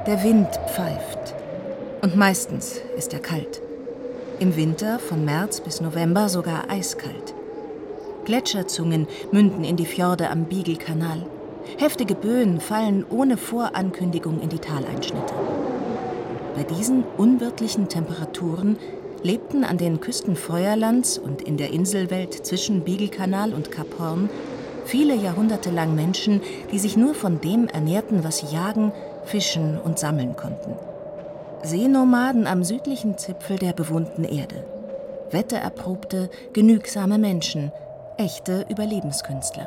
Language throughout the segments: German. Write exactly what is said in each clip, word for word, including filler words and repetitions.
Der Wind pfeift. Und meistens ist er kalt. Im Winter von März bis November sogar eiskalt. Gletscherzungen münden in die Fjorde am Beagle-Kanal. Heftige Böen fallen ohne Vorankündigung in die Taleinschnitte. Bei diesen unwirtlichen Temperaturen lebten an den Küsten Feuerlands und in der Inselwelt zwischen Beagle-Kanal und Kap Horn viele Jahrhunderte lang Menschen, die sich nur von dem ernährten, was sie jagen, fischen und sammeln konnten. Seenomaden am südlichen Zipfel der bewohnten Erde. Wettererprobte, genügsame Menschen, echte Überlebenskünstler.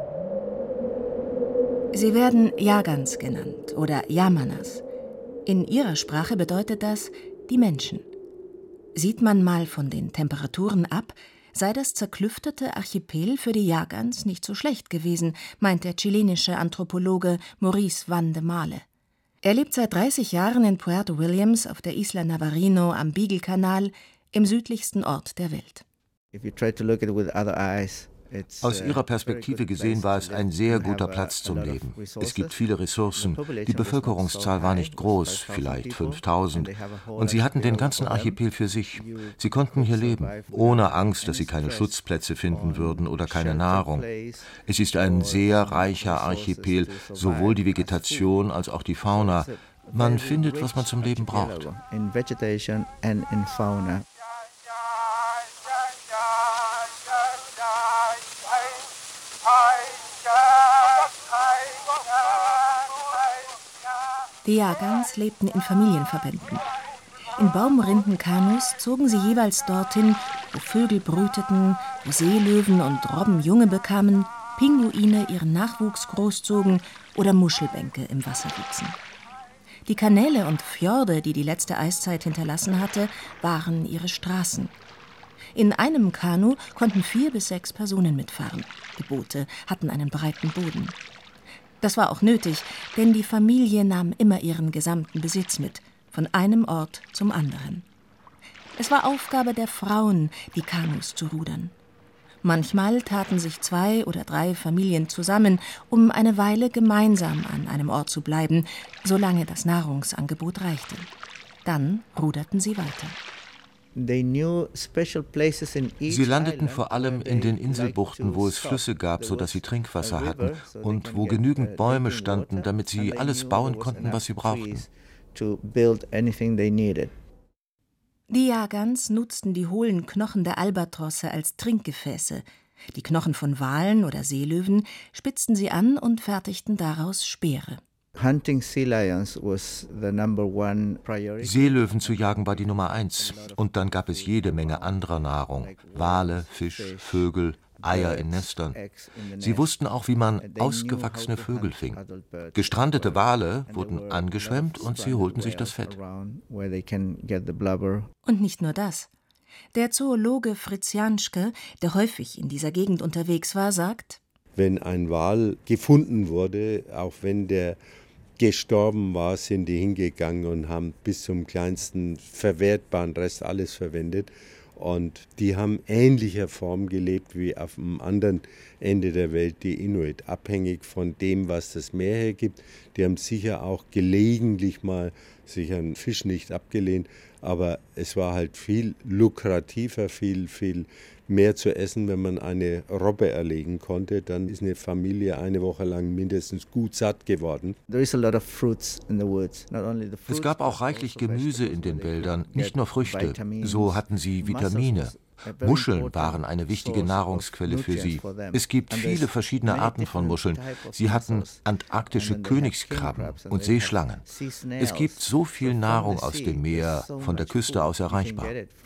Sie werden Yagans genannt oder Yamanas. In ihrer Sprache bedeutet das die Menschen. Sieht man mal von den Temperaturen ab, sei das zerklüftete Archipel für die Yagans nicht so schlecht gewesen, meint der chilenische Anthropologe Maurice Van de Male. Er lebt seit dreißig Jahren in Puerto Williams auf der Isla Navarino am Beagle-Kanal, im südlichsten Ort der Welt. Aus ihrer Perspektive gesehen war es ein sehr guter Platz zum Leben. Es gibt viele Ressourcen. Die Bevölkerungszahl war nicht groß, vielleicht fünftausend. Und sie hatten den ganzen Archipel für sich. Sie konnten hier leben, ohne Angst, dass sie keine Schutzplätze finden würden oder keine Nahrung. Es ist ein sehr reicher Archipel, sowohl die Vegetation als auch die Fauna. Man findet, was man zum Leben braucht. Die Yagans lebten in Familienverbänden. In Baumrindenkanus zogen sie jeweils dorthin, wo Vögel brüteten, wo Seelöwen und Robben Junge bekamen, Pinguine ihren Nachwuchs großzogen oder Muschelbänke im Wasser wuchsen. Die Kanäle und Fjorde, die die letzte Eiszeit hinterlassen hatte, waren ihre Straßen. In einem Kanu konnten vier bis sechs Personen mitfahren. Die Boote hatten einen breiten Boden. Das war auch nötig, denn die Familie nahm immer ihren gesamten Besitz mit, von einem Ort zum anderen. Es war Aufgabe der Frauen, die Kanus zu rudern. Manchmal taten sich zwei oder drei Familien zusammen, um eine Weile gemeinsam an einem Ort zu bleiben, solange das Nahrungsangebot reichte. Dann ruderten sie weiter. Sie landeten vor allem in den Inselbuchten, wo es Flüsse gab, sodass sie Trinkwasser hatten und wo genügend Bäume standen, damit sie alles bauen konnten, was sie brauchten. Die Yagans nutzten die hohlen Knochen der Albatrosse als Trinkgefäße. Die Knochen von Walen oder Seelöwen spitzten sie an und fertigten daraus Speere. Seelöwen zu jagen war die Nummer eins. Und dann gab es jede Menge anderer Nahrung. Wale, Fisch, Vögel, Eier in Nestern. Sie wussten auch, wie man ausgewachsene Vögel fing. Gestrandete Wale wurden angeschwemmt und sie holten sich das Fett. Und nicht nur das. Der Zoologe Fritz Janschke, der häufig in dieser Gegend unterwegs war, sagt: Wenn ein Wal gefunden wurde, auch wenn der gestorben war, sind die hingegangen und haben bis zum kleinsten verwertbaren Rest alles verwendet. Und die haben ähnlicher Form gelebt wie auf dem anderen Ende der Welt, die Inuit, abhängig von dem, was das Meer hergibt. Die haben sicher auch gelegentlich mal sich einen Fisch nicht abgelehnt, aber es war halt viel lukrativer, viel, viel mehr zu essen, wenn man eine Robbe erlegen konnte. Dann ist eine Familie eine Woche lang mindestens gut satt geworden. Es gab auch reichlich Gemüse in den Wäldern, nicht nur Früchte. So hatten sie Vitamine. Muscheln waren eine wichtige Nahrungsquelle für sie. Es gibt viele verschiedene Arten von Muscheln. Sie hatten antarktische Königskrabben und Seeschlangen. Es gibt so viel Nahrung aus dem Meer, von der Küste aus erreichbar.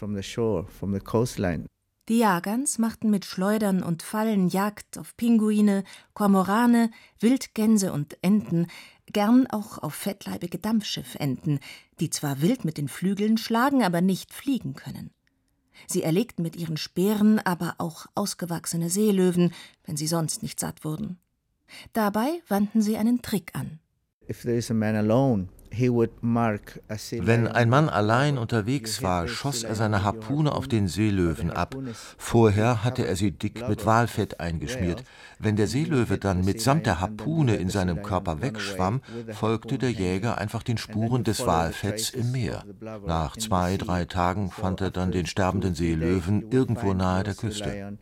Die Yagans machten mit Schleudern und Fallen Jagd auf Pinguine, Kormorane, Wildgänse und Enten, gern auch auf fettleibige Dampfschiffenten, die zwar wild mit den Flügeln schlagen, aber nicht fliegen können. Sie erlegten mit ihren Speeren aber auch ausgewachsene Seelöwen, wenn sie sonst nicht satt wurden. Dabei wandten sie einen Trick an. Wenn ein Mann allein unterwegs war, schoss er seine Harpune auf den Seelöwen ab. Vorher hatte er sie dick mit Walfett eingeschmiert. Wenn der Seelöwe dann mitsamt der Harpune in seinem Körper wegschwamm, folgte der Jäger einfach den Spuren des Walfetts im Meer. Nach zwei, drei Tagen fand er dann den sterbenden Seelöwen irgendwo nahe der Küste.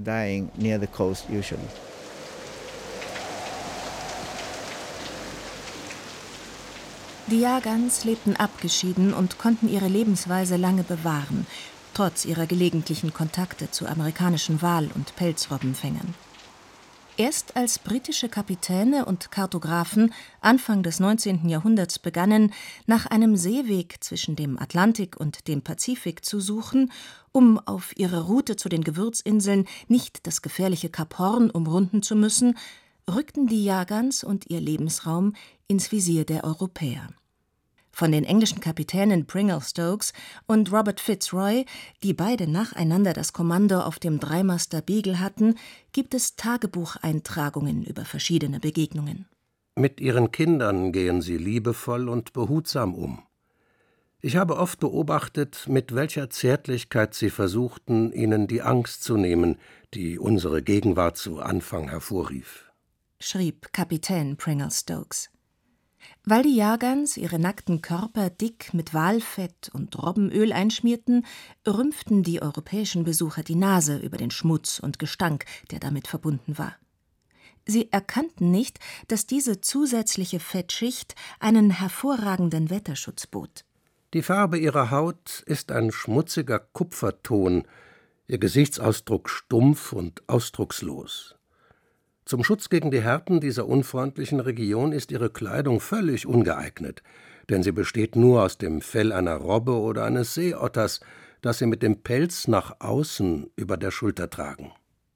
Die Yagans lebten abgeschieden und konnten ihre Lebensweise lange bewahren, trotz ihrer gelegentlichen Kontakte zu amerikanischen Wal- und Pelzrobbenfängern. Erst als britische Kapitäne und Kartografen Anfang des neunzehnten Jahrhunderts begannen, nach einem Seeweg zwischen dem Atlantik und dem Pazifik zu suchen, um auf ihrer Route zu den Gewürzinseln nicht das gefährliche Kap Horn umrunden zu müssen, rückten die Yagans und ihr Lebensraum ins Visier der Europäer. Von den englischen Kapitänen Pringle Stokes und Robert Fitzroy, die beide nacheinander das Kommando auf dem Dreimaster Beagle hatten, gibt es Tagebucheintragungen über verschiedene Begegnungen. Mit ihren Kindern gehen sie liebevoll und behutsam um. Ich habe oft beobachtet, mit welcher Zärtlichkeit sie versuchten, ihnen die Angst zu nehmen, die unsere Gegenwart zu Anfang hervorrief, schrieb Kapitän Pringle Stokes. Weil die Yagans ihre nackten Körper dick mit Walfett und Robbenöl einschmierten, rümpften die europäischen Besucher die Nase über den Schmutz und Gestank, der damit verbunden war. Sie erkannten nicht, dass diese zusätzliche Fettschicht einen hervorragenden Wetterschutz bot. Die Farbe ihrer Haut ist ein schmutziger Kupferton, ihr Gesichtsausdruck stumpf und ausdruckslos. Zum Schutz gegen die Härten dieser unfreundlichen Region ist ihre Kleidung völlig ungeeignet, denn sie besteht nur aus dem Fell einer Robbe oder eines Seeotters, das sie mit dem Pelz nach außen über der Schulter tragen.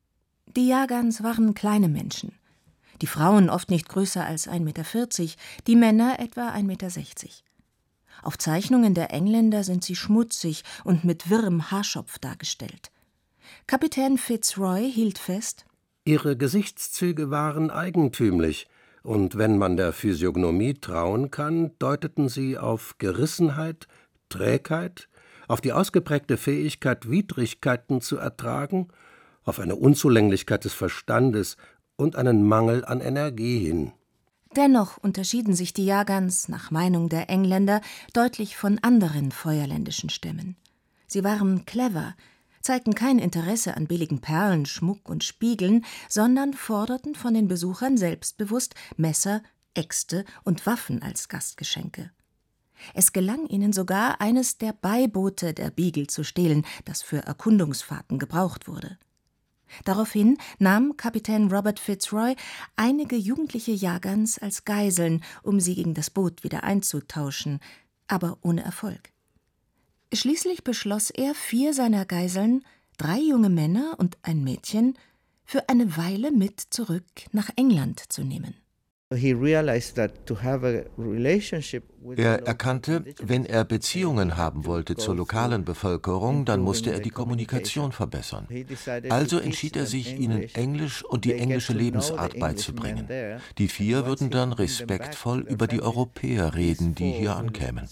Die Yagans waren kleine Menschen. Die Frauen oft nicht größer als ein Meter vierzig, die Männer etwa ein Meter sechzig. Auf Zeichnungen der Engländer sind sie schmutzig und mit wirrem Haarschopf dargestellt. Kapitän Fitzroy hielt fest: Ihre Gesichtszüge waren eigentümlich, und wenn man der Physiognomie trauen kann, deuteten sie auf Gerissenheit, Trägheit, auf die ausgeprägte Fähigkeit, Widrigkeiten zu ertragen, auf eine Unzulänglichkeit des Verstandes und einen Mangel an Energie hin. Dennoch unterschieden sich die Yagans, nach Meinung der Engländer, deutlich von anderen feuerländischen Stämmen. Sie waren clever, zeigten kein Interesse an billigen Perlen, Schmuck und Spiegeln, sondern forderten von den Besuchern selbstbewusst Messer, Äxte und Waffen als Gastgeschenke. Es gelang ihnen sogar, eines der Beiboote der Beagle zu stehlen, das für Erkundungsfahrten gebraucht wurde. Daraufhin nahm Kapitän Robert Fitzroy einige jugendliche Yagans als Geiseln, um sie gegen das Boot wieder einzutauschen, aber ohne Erfolg. Schließlich beschloss er, vier seiner Geiseln, drei junge Männer und ein Mädchen, für eine Weile mit zurück nach England zu nehmen. Er erkannte, wenn er Beziehungen haben wollte zur lokalen Bevölkerung, dann musste er die Kommunikation verbessern. Also entschied er sich, ihnen Englisch und die englische Lebensart beizubringen. Die vier würden dann respektvoll über die Europäer reden, die hier ankämen.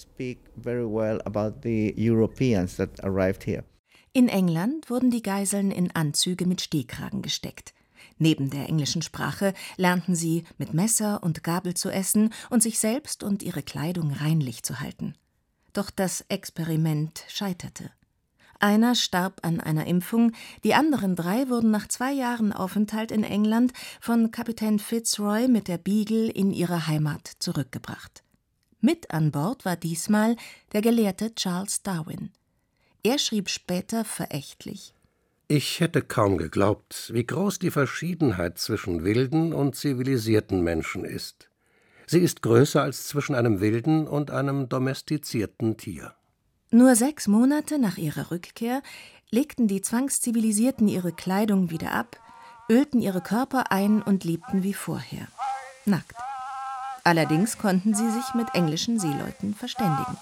In England wurden die Geiseln in Anzüge mit Stehkragen gesteckt. Neben der englischen Sprache lernten sie, mit Messer und Gabel zu essen und sich selbst und ihre Kleidung reinlich zu halten. Doch das Experiment scheiterte. Einer starb an einer Impfung, die anderen drei wurden nach zwei Jahren Aufenthalt in England von Kapitän Fitzroy mit der Beagle in ihre Heimat zurückgebracht. Mit an Bord war diesmal der Gelehrte Charles Darwin. Er schrieb später verächtlich: Ich hätte kaum geglaubt, wie groß die Verschiedenheit zwischen wilden und zivilisierten Menschen ist. Sie ist größer als zwischen einem wilden und einem domestizierten Tier. Nur sechs Monate nach ihrer Rückkehr legten die Zwangszivilisierten ihre Kleidung wieder ab, ölten ihre Körper ein und lebten wie vorher, nackt. Allerdings konnten sie sich mit englischen Seeleuten verständigen.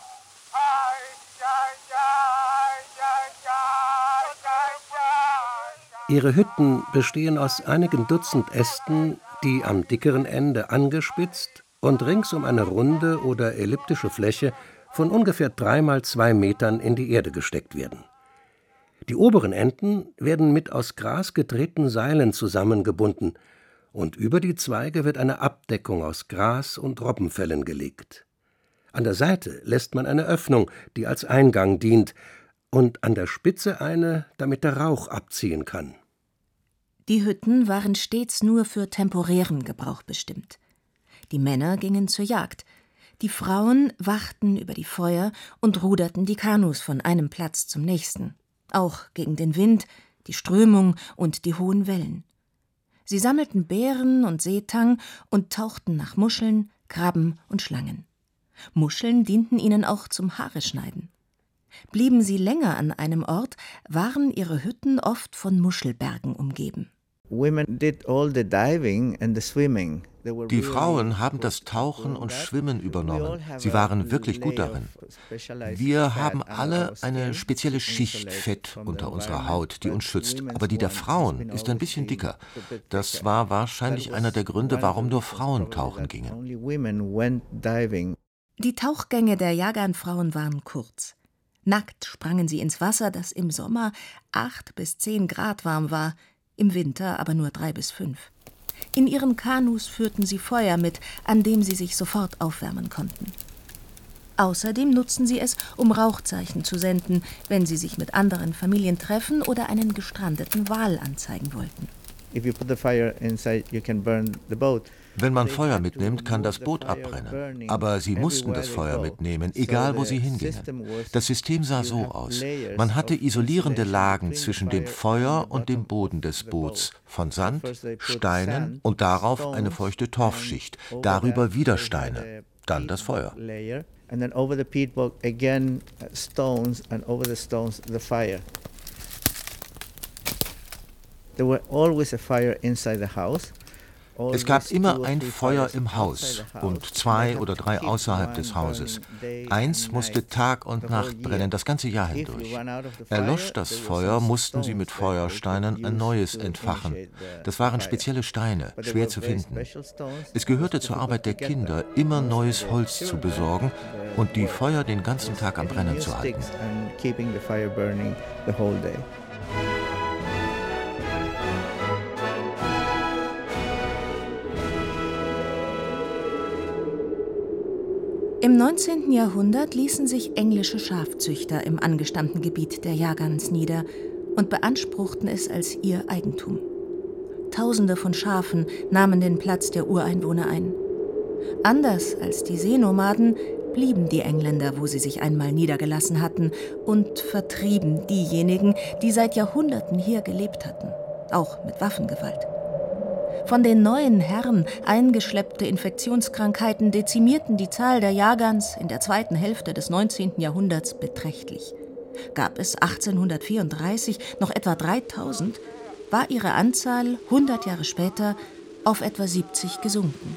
Ihre Hütten bestehen aus einigen Dutzend Ästen, die am dickeren Ende angespitzt und rings um eine runde oder elliptische Fläche von ungefähr drei mal zwei Metern in die Erde gesteckt werden. Die oberen Enden werden mit aus Gras gedrehten Seilen zusammengebunden und über die Zweige wird eine Abdeckung aus Gras und Robbenfellen gelegt. An der Seite lässt man eine Öffnung, die als Eingang dient, und an der Spitze eine, damit der Rauch abziehen kann. Die Hütten waren stets nur für temporären Gebrauch bestimmt. Die Männer gingen zur Jagd. Die Frauen wachten über die Feuer und ruderten die Kanus von einem Platz zum nächsten, auch gegen den Wind, die Strömung und die hohen Wellen. Sie sammelten Beeren und Seetang und tauchten nach Muscheln, Krabben und Schlangen. Muscheln dienten ihnen auch zum Haareschneiden. Blieben sie länger an einem Ort, waren ihre Hütten oft von Muschelbergen umgeben. Die Frauen haben das Tauchen und Schwimmen übernommen. Sie waren wirklich gut darin. Wir haben alle eine spezielle Schicht Fett unter unserer Haut, die uns schützt. Aber die der Frauen ist ein bisschen dicker. Das war wahrscheinlich einer der Gründe, warum nur Frauen tauchen gingen. Die Tauchgänge der Yagan-Frauen waren kurz. Nackt sprangen sie ins Wasser, das im Sommer acht bis zehn Grad warm war, im Winter aber nur drei bis fünf. In ihren Kanus führten sie Feuer mit, an dem sie sich sofort aufwärmen konnten. Außerdem nutzten sie es, um Rauchzeichen zu senden, wenn sie sich mit anderen Familien treffen oder einen gestrandeten Wal anzeigen wollten. Wenn man Feuer mitnimmt, kann das Boot abbrennen. Aber sie mussten das Feuer mitnehmen, egal wo sie hingingen. Das System sah so aus. Man hatte isolierende Lagen zwischen dem Feuer und dem Boden des Boots, von Sand, Steinen und darauf eine feuchte Torfschicht, darüber wieder Steine, dann das Feuer. And then over the peat bog again stones, and over the stones the fire. There were always a fire inside the house. Es gab immer ein Feuer im Haus und zwei oder drei außerhalb des Hauses. Eins musste Tag und Nacht brennen, das ganze Jahr hindurch. Erlosch das Feuer, mussten sie mit Feuersteinen ein neues entfachen. Das waren spezielle Steine, schwer zu finden. Es gehörte zur Arbeit der Kinder, immer neues Holz zu besorgen und die Feuer den ganzen Tag am Brennen zu halten. Im neunzehnten Jahrhundert ließen sich englische Schafzüchter im angestammten Gebiet der Yagans nieder und beanspruchten es als ihr Eigentum. Tausende von Schafen nahmen den Platz der Ureinwohner ein. Anders als die Seenomaden blieben die Engländer, wo sie sich einmal niedergelassen hatten, und vertrieben diejenigen, die seit Jahrhunderten hier gelebt hatten, auch mit Waffengewalt. Von den neuen Herren eingeschleppte Infektionskrankheiten dezimierten die Zahl der Yagans in der zweiten Hälfte des neunzehnten Jahrhunderts beträchtlich. Gab es achtzehnhundertvierunddreißig noch etwa dreitausend, war ihre Anzahl hundert Jahre später auf etwa siebzig gesunken.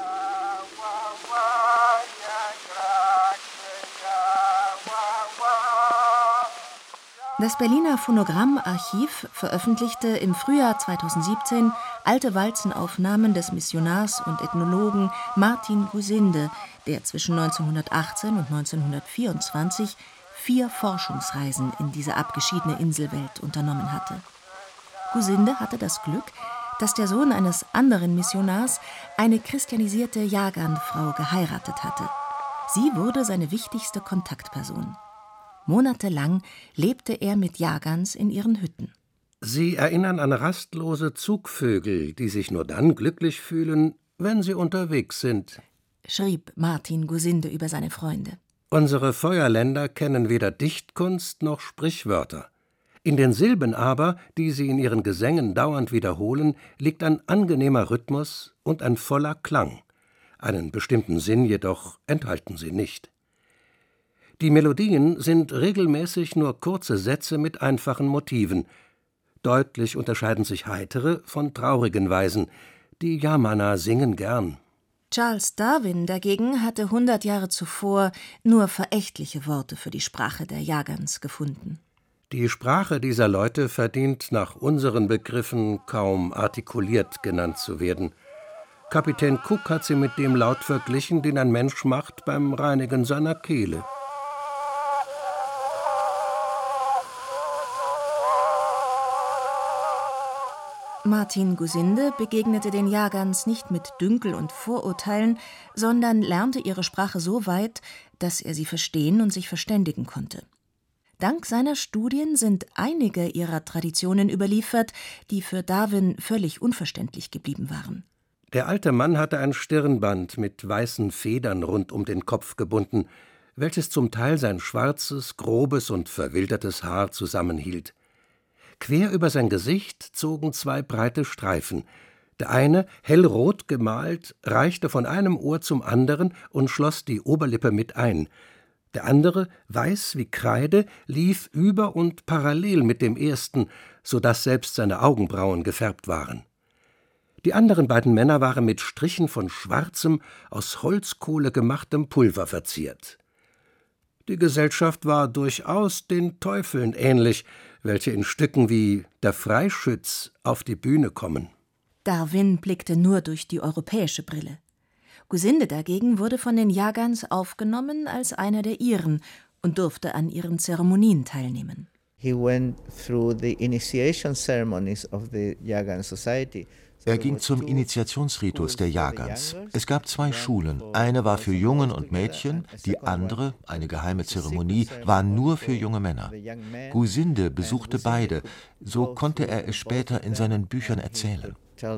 Das Berliner Phonogrammarchiv veröffentlichte im Frühjahr zweitausendsiebzehn alte Walzenaufnahmen des Missionars und Ethnologen Martin Gusinde, der zwischen neunzehnhundertachtzehn und neunzehnhundertvierundzwanzig vier Forschungsreisen in diese abgeschiedene Inselwelt unternommen hatte. Gusinde hatte das Glück, dass der Sohn eines anderen Missionars eine christianisierte Yagan-Frau geheiratet hatte. Sie wurde seine wichtigste Kontaktperson. Monatelang lebte er mit Yagans in ihren Hütten. Sie erinnern an rastlose Zugvögel, die sich nur dann glücklich fühlen, wenn sie unterwegs sind, schrieb Martin Gusinde über seine Freunde. Unsere Feuerländer kennen weder Dichtkunst noch Sprichwörter. In den Silben aber, die sie in ihren Gesängen dauernd wiederholen, liegt ein angenehmer Rhythmus und ein voller Klang. Einen bestimmten Sinn jedoch enthalten sie nicht. Die Melodien sind regelmäßig nur kurze Sätze mit einfachen Motiven. Deutlich unterscheiden sich heitere von traurigen Weisen. Die Yamana singen gern. Charles Darwin dagegen hatte hundert Jahre zuvor nur verächtliche Worte für die Sprache der Yagans gefunden. Die Sprache dieser Leute verdient nach unseren Begriffen kaum artikuliert genannt zu werden. Kapitän Cook hat sie mit dem Laut verglichen, den ein Mensch macht beim Reinigen seiner Kehle. Martin Gusinde begegnete den Yagans nicht mit Dünkel und Vorurteilen, sondern lernte ihre Sprache so weit, dass er sie verstehen und sich verständigen konnte. Dank seiner Studien sind einige ihrer Traditionen überliefert, die für Darwin völlig unverständlich geblieben waren. Der alte Mann hatte ein Stirnband mit weißen Federn rund um den Kopf gebunden, welches zum Teil sein schwarzes, grobes und verwildertes Haar zusammenhielt. Quer über sein Gesicht zogen zwei breite Streifen. Der eine, hellrot gemalt, reichte von einem Ohr zum anderen und schloss die Oberlippe mit ein. Der andere, weiß wie Kreide, lief über und parallel mit dem ersten, so dass selbst seine Augenbrauen gefärbt waren. Die anderen beiden Männer waren mit Strichen von schwarzem, aus Holzkohle gemachtem Pulver verziert. Die Gesellschaft war durchaus den Teufeln ähnlich, welche in Stücken wie »Der Freischütz« auf die Bühne kommen. Darwin blickte nur durch die europäische Brille. Gusinde dagegen wurde von den Yagans aufgenommen als einer der ihren und durfte an ihren Zeremonien teilnehmen. He went through the initiation ceremonies of the Yagan society. Er ging zum Initiationsritus der Yagans. Es gab zwei Schulen. Eine war für Jungen und Mädchen, die andere, eine geheime Zeremonie, war nur für junge Männer. Gusinde besuchte beide, so konnte er es später in seinen Büchern erzählen.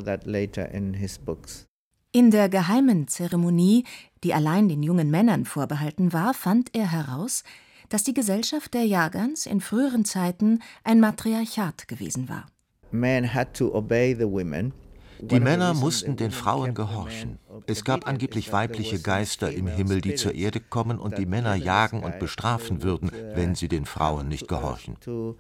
In der geheimen Zeremonie, die allein den jungen Männern vorbehalten war, fand er heraus, dass die Gesellschaft der Yagans in früheren Zeiten ein Matriarchat gewesen war. Men had to obey the women. Die Männer mussten den Frauen gehorchen. Es gab angeblich weibliche Geister im Himmel, die zur Erde kommen und die Männer jagen und bestrafen würden, wenn sie den Frauen nicht gehorchen.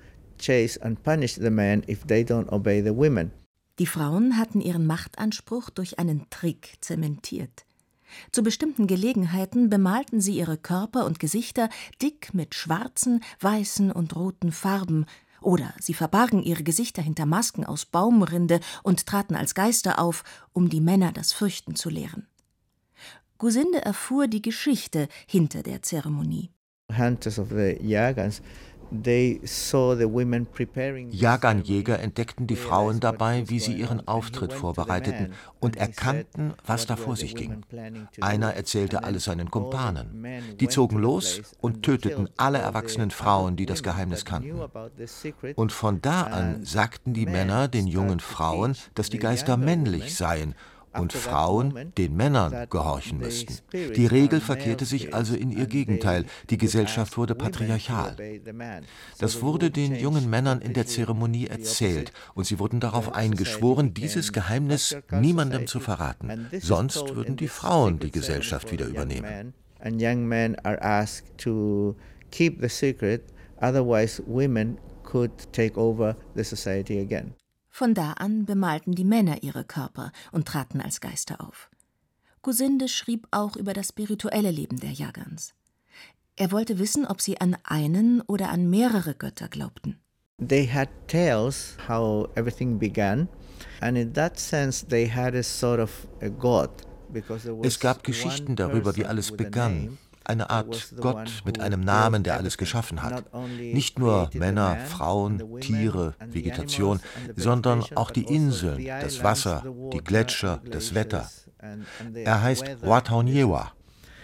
Die Frauen hatten ihren Machtanspruch durch einen Trick zementiert. Zu bestimmten Gelegenheiten bemalten sie ihre Körper und Gesichter dick mit schwarzen, weißen und roten Farben, oder sie verbargen ihre Gesichter hinter Masken aus Baumrinde und traten als Geister auf, um die Männer das Fürchten zu lehren. Gusinde erfuhr die Geschichte hinter der Zeremonie. Hunters of the Yagans, they saw the women preparing. Yagan-Jäger entdeckten die Frauen dabei, wie sie ihren Auftritt vorbereiteten und erkannten, was da vor sich ging. Einer erzählte alles seinen Kumpanen. Die zogen los und töteten alle erwachsenen Frauen, die das Geheimnis kannten. Und von da an sagten die Männer den jungen Frauen, dass die Geister männlich seien und Frauen den Männern gehorchen müssten. Die Regel verkehrte sich also in ihr Gegenteil. Die Gesellschaft wurde patriarchal. Das wurde den jungen Männern in der Zeremonie erzählt und sie wurden darauf eingeschworen, dieses Geheimnis niemandem zu verraten. Sonst würden die Frauen die Gesellschaft wieder übernehmen. And young men are asked to keep the secret, otherwise women could take over the society again. Von da an bemalten die Männer ihre Körper und traten als Geister auf. Gusinde schrieb auch über das spirituelle Leben der Yagans. Er wollte wissen, ob sie an einen oder an mehrere Götter glaubten. They had tales how everything began, and in that sense they had a sort of a god. Es gab Geschichten darüber, wie alles begann. Eine Art Gott mit einem Namen, der alles geschaffen hat. Nicht nur Männer, Frauen, Tiere, Vegetation, sondern auch die Inseln, das Wasser, die Gletscher, das Wetter. Er heißt Watauniewa.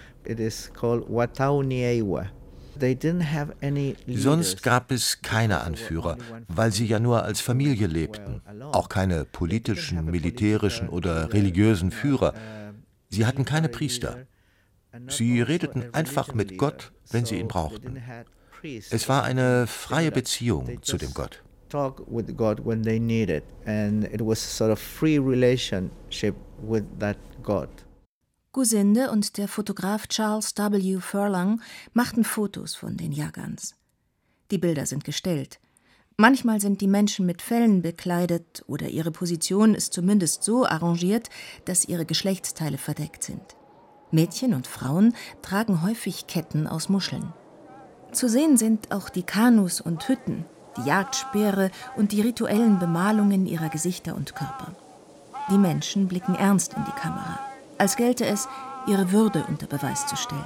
Sonst gab es keine Anführer, weil sie ja nur als Familie lebten. Auch keine politischen, militärischen oder religiösen Führer. Sie hatten keine Priester. Sie redeten einfach mit Gott, wenn sie ihn brauchten. Es war eine freie Beziehung zu dem Gott. Gusinde und der Fotograf Charles W. Furlong machten Fotos von den Yagans. Die Bilder sind gestellt. Manchmal sind die Menschen mit Fellen bekleidet oder ihre Position ist zumindest so arrangiert, dass ihre Geschlechtsteile verdeckt sind. Mädchen und Frauen tragen häufig Ketten aus Muscheln. Zu sehen sind auch die Kanus und Hütten, die Jagdspeere und die rituellen Bemalungen ihrer Gesichter und Körper. Die Menschen blicken ernst in die Kamera, als gelte es, ihre Würde unter Beweis zu stellen.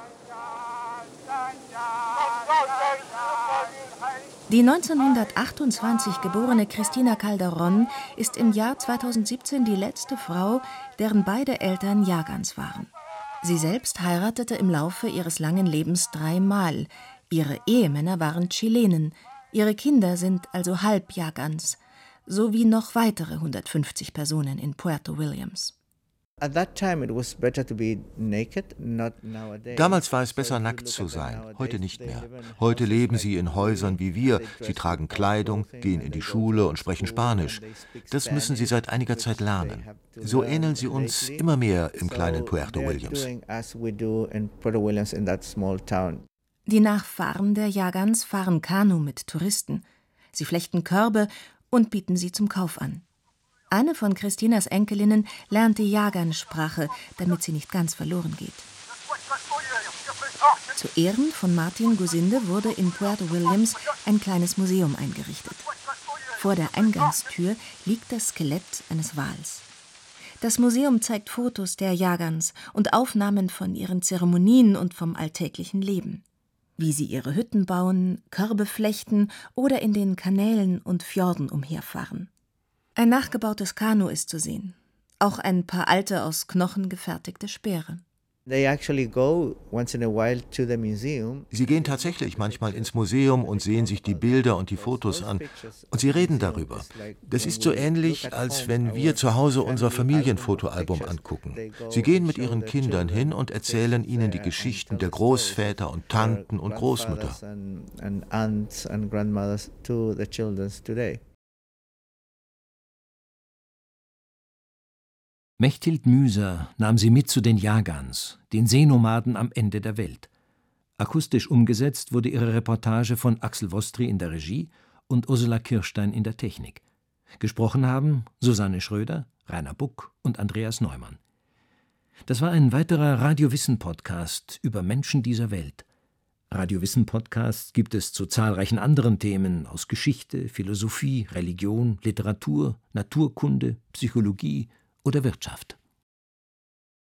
Die neunzehnhundertachtundzwanzig geborene Cristina Calderón ist im Jahr zweitausendsiebzehn die letzte Frau, deren beide Eltern Yagans waren. Sie selbst heiratete im Laufe ihres langen Lebens dreimal. Ihre Ehemänner waren Chilenen. Ihre Kinder sind also halb Yagans, sowie noch weitere hundertfünfzig Personen in Puerto Williams. Damals war es besser, nackt zu sein, heute nicht mehr. Heute leben sie in Häusern wie wir, sie tragen Kleidung, gehen in die Schule und sprechen Spanisch. Das müssen sie seit einiger Zeit lernen. So ähneln sie uns immer mehr im kleinen Puerto Williams. Die Nachfahren der Yagans fahren Kanu mit Touristen. Sie flechten Körbe und bieten sie zum Kauf an. Eine von Cristinas Enkelinnen lernt die Yagan-Sprache, damit sie nicht ganz verloren geht. Zu Ehren von Martin Gusinde wurde in Puerto Williams ein kleines Museum eingerichtet. Vor der Eingangstür liegt das Skelett eines Wals. Das Museum zeigt Fotos der Yagans und Aufnahmen von ihren Zeremonien und vom alltäglichen Leben. Wie sie ihre Hütten bauen, Körbe flechten oder in den Kanälen und Fjorden umherfahren. Ein nachgebautes Kanu ist zu sehen, auch ein paar alte, aus Knochen gefertigte Speere. Sie gehen tatsächlich manchmal ins Museum und sehen sich die Bilder und die Fotos an. Und sie reden darüber. Das ist so ähnlich, als wenn wir zu Hause unser Familienfotoalbum angucken. Sie gehen mit ihren Kindern hin und erzählen ihnen die Geschichten der Großväter und Tanten und Großmütter. Mechthild Müser nahm sie mit zu den Yagans, den Seenomaden am Ende der Welt. Akustisch umgesetzt wurde ihre Reportage von Axel Wostry in der Regie und Ursula Kirstein in der Technik. Gesprochen haben Susanne Schröder, Rainer Buck und Andreas Neumann. Das war ein weiterer Radio-Wissen-Podcast über Menschen dieser Welt. Radio-Wissen-Podcasts gibt es zu zahlreichen anderen Themen aus Geschichte, Philosophie, Religion, Literatur, Naturkunde, Psychologie oder Wirtschaft.